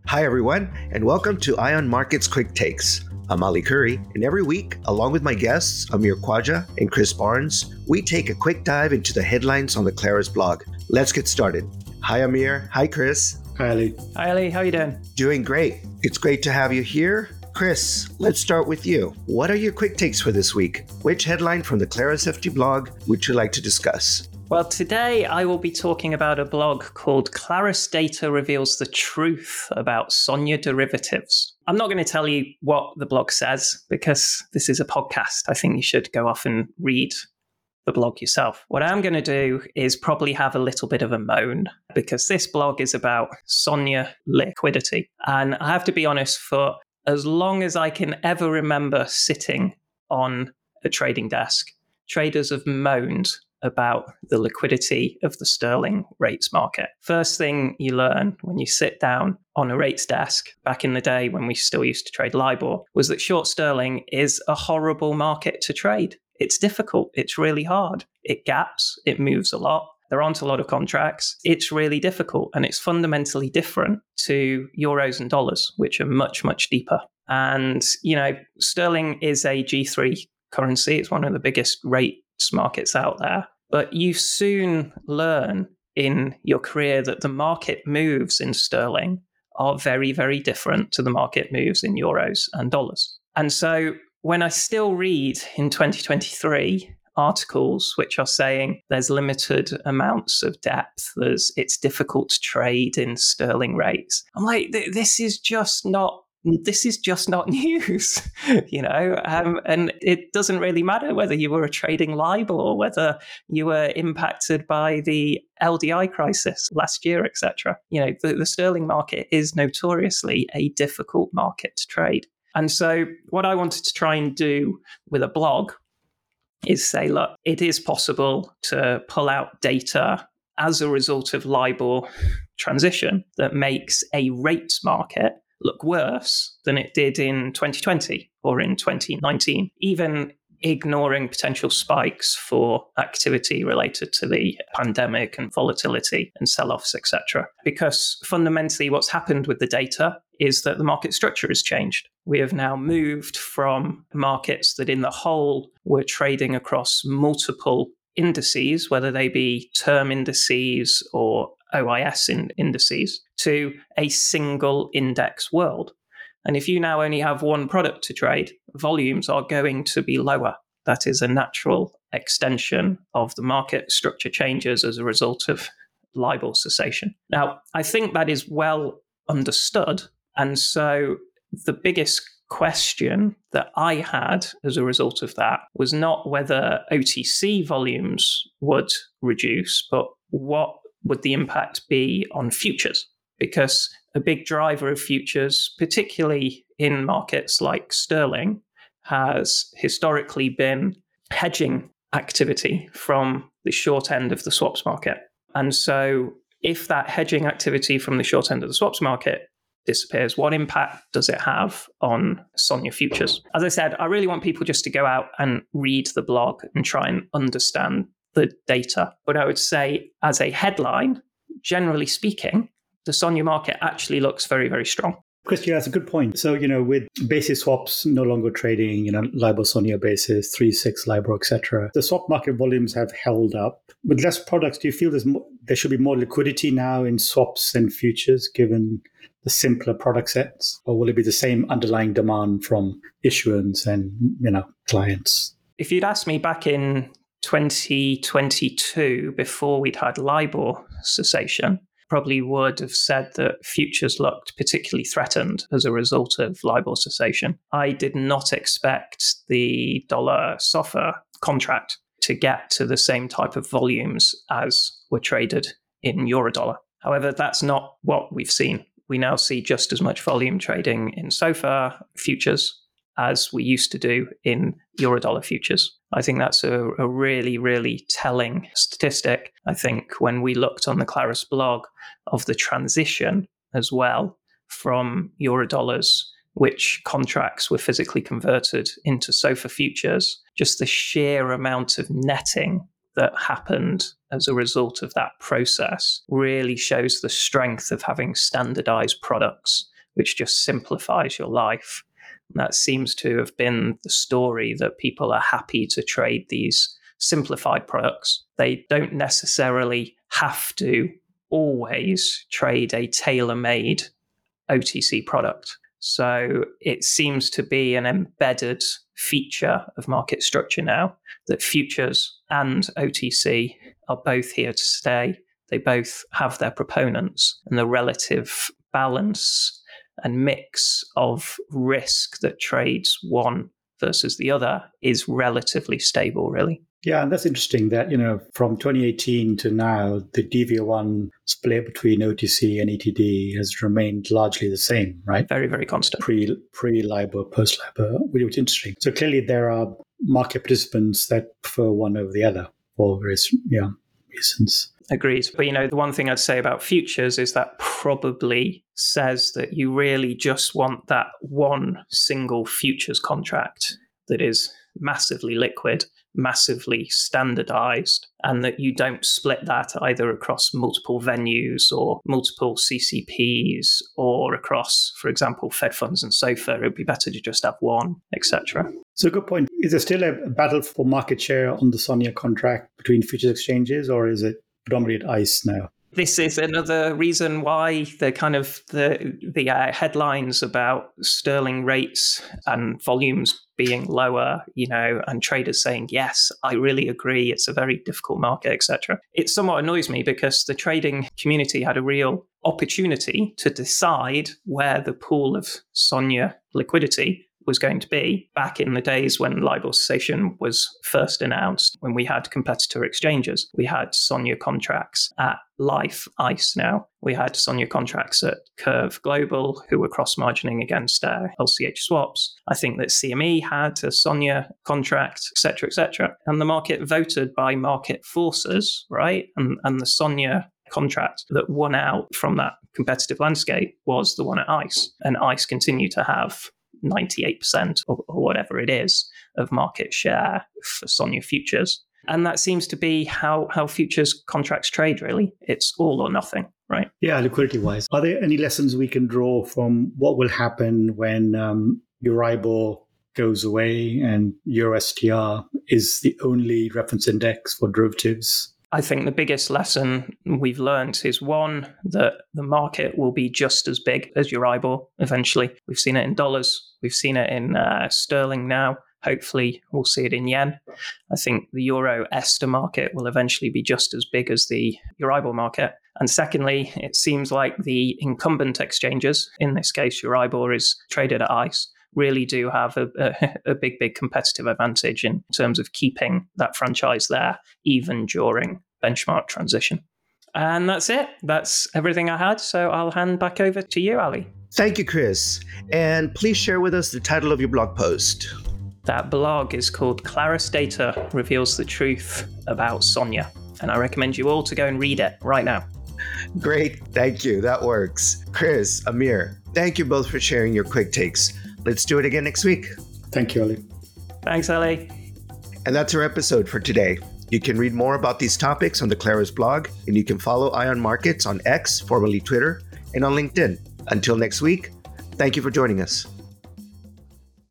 Hi, everyone, and welcome to Ion Markets Quick Takes. I'm Ali Curry, and every week, along with my guests, Amir Khwaja and Chris Barnes, we take a quick dive into the headlines on the Clarus blog. Let's get started. Hi, Amir. Hi, Chris. Hi, Ali. Hi, Ali. How are you doing? Doing great. It's great to have you here. Chris, let's start with you. What are your quick takes for this week? Which headline from the Clarus FT blog would you like to discuss? Well, today I will be talking about a blog called Clarus Data Reveals the Truth About SONIA Derivatives. I'm not going to tell you what the blog says because this is a podcast. I think you should go off and read the blog yourself. What I'm going to do is probably have a little bit of a moan because this blog is about SONIA liquidity. And I have to be honest, for as long as I can ever remember sitting on a trading desk, traders have moaned about the liquidity of the sterling rates market. First thing you learn when you sit down on a rates desk, back in the day when we still used to trade LIBOR, was that short sterling is a horrible market to trade. It's difficult. It's really hard. It gaps. It moves a lot. There aren't a lot of contracts. It's really difficult, and it's fundamentally different to euros and dollars, which are much, much deeper. And, sterling is a G3 currency. It's one of the biggest rates markets out there. But you soon learn in your career that the market moves in sterling are very, very different to the market moves in euros and dollars. And so when I still read in 2023 articles which are saying there's limited amounts of depth, it's difficult to trade in sterling rates, I'm like, this is just not news, and it doesn't really matter whether you were trading LIBOR or whether you were impacted by the LDI crisis last year, etc. The sterling market is notoriously a difficult market to trade. And so what I wanted to try and do with a blog is say, look, it is possible to pull out data as a result of LIBOR transition that makes a rates market look worse than it did in 2020 or in 2019, even ignoring potential spikes for activity related to the pandemic and volatility and sell-offs, etc. Because fundamentally what's happened with the data is that the market structure has changed. We have now moved from markets that in the whole were trading across multiple indices, whether they be term indices or OIS indices, to a single index world. And if you now only have one product to trade, volumes are going to be lower. That is a natural extension of the market structure changes as a result of LIBOR cessation. Now, I think that is well understood. And so the biggest question that I had as a result of that was not whether OTC volumes would reduce, but what would the impact be on futures? Because a big driver of futures, particularly in markets like sterling, has historically been hedging activity from the short end of the swaps market. And so if that hedging activity from the short end of the swaps market disappears, what impact does it have on SONIA futures? As I said, I really want people just to go out and read the blog and try and understand the data. But I would say as a headline, generally speaking, the SONIA market actually looks very, very strong. Chris, yeah, that's a good point. So, with basis swaps no longer trading, LIBOR, SONIA basis, 3-6, LIBOR, etc. The swap market volumes have held up. With less products, do you feel there should be more liquidity now in swaps and futures given the simpler product sets? Or will it be the same underlying demand from issuance and, clients? If you'd asked me back in 2022, before we'd had LIBOR cessation, probably would have said that futures looked particularly threatened as a result of LIBOR cessation. I did not expect the dollar SOFR contract to get to the same type of volumes as were traded in Eurodollar. However, that's not what we've seen. We now see just as much volume trading in SOFR futures as we used to do in Eurodollar futures. I think that's a really, really telling statistic. I think when we looked on the Clarus blog of the transition as well from Eurodollars, which contracts were physically converted into SOFR futures, just the sheer amount of netting that happened as a result of that process really shows the strength of having standardized products which just simplifies your life. And that seems to have been the story, that people are happy to trade these simplified products. They don't necessarily have to always trade a tailor-made OTC product. So it seems to be an embedded feature of market structure now that futures and OTC are both here to stay. They both have their proponents, and the relative balance and mix of risk that trades one versus the other is relatively stable, really. Yeah, and that's interesting that, from 2018 to now, the DV01 split between OTC and ETD has remained largely the same, right? Very, very constant. Pre-LIBOR, post-LIBOR, which is interesting. So clearly there are market participants that prefer one over the other for various reasons. Agreed. But, the one thing I'd say about futures is that probably says that you really just want that one single futures contract that is massively liquid, massively standardized, and that you don't split that either across multiple venues or multiple CCPs or across, for example, Fed funds and SOFR. It would be better to just have one, etc. So good point. Is there still a battle for market share on the SONIA contract between futures exchanges, or is it predominantly at ICE now? This is another reason why the headlines about sterling rates and volumes being lower, and traders saying, yes, I really agree, it's a very difficult market, etc. It somewhat annoys me because the trading community had a real opportunity to decide where the pool of SONIA liquidity was going to be back in the days when LIBOR cessation was first announced, when we had competitor exchanges. We had SONIA contracts at Life ICE now. We had SONIA contracts at Curve Global, who were cross-margining against LCH swaps. I think that CME had a SONIA contract, etc., etc. And the market voted by market forces, right? And the SONIA contract that won out from that competitive landscape was the one at ICE. And ICE continued to have 98% or whatever it is of market share for SONIA futures. And that seems to be how futures contracts trade, really. It's all or nothing, right? Yeah, liquidity-wise. Are there any lessons we can draw from what will happen when Euribor goes away and EuroSTR is the only reference index for derivatives? I think the biggest lesson we've learned is, one, that the market will be just as big as Euribor eventually. We've seen it in dollars. We've seen it in sterling now. Hopefully, we'll see it in yen. I think the Euro Ester market will eventually be just as big as the Euribor market. And secondly, it seems like the incumbent exchanges, in this case, Euribor is traded at ICE, really do have a big competitive advantage in terms of keeping that franchise there, even during benchmark transition. And that's it. That's everything I had. So I'll hand back over to you, Ali. Thank you, Chris. And please share with us the title of your blog post. That blog is called Clarus Data Reveals the Truth About SONIA. And I recommend you all to go and read it right now. Great. Thank you. That works. Chris, Amir, thank you both for sharing your quick takes. Let's do it again next week. Thank you, Ali. Thanks, Ali. And that's our episode for today. You can read more about these topics on the Clarus blog, and you can follow Ion Markets on X, formerly Twitter, and on LinkedIn. Until next week, thank you for joining us.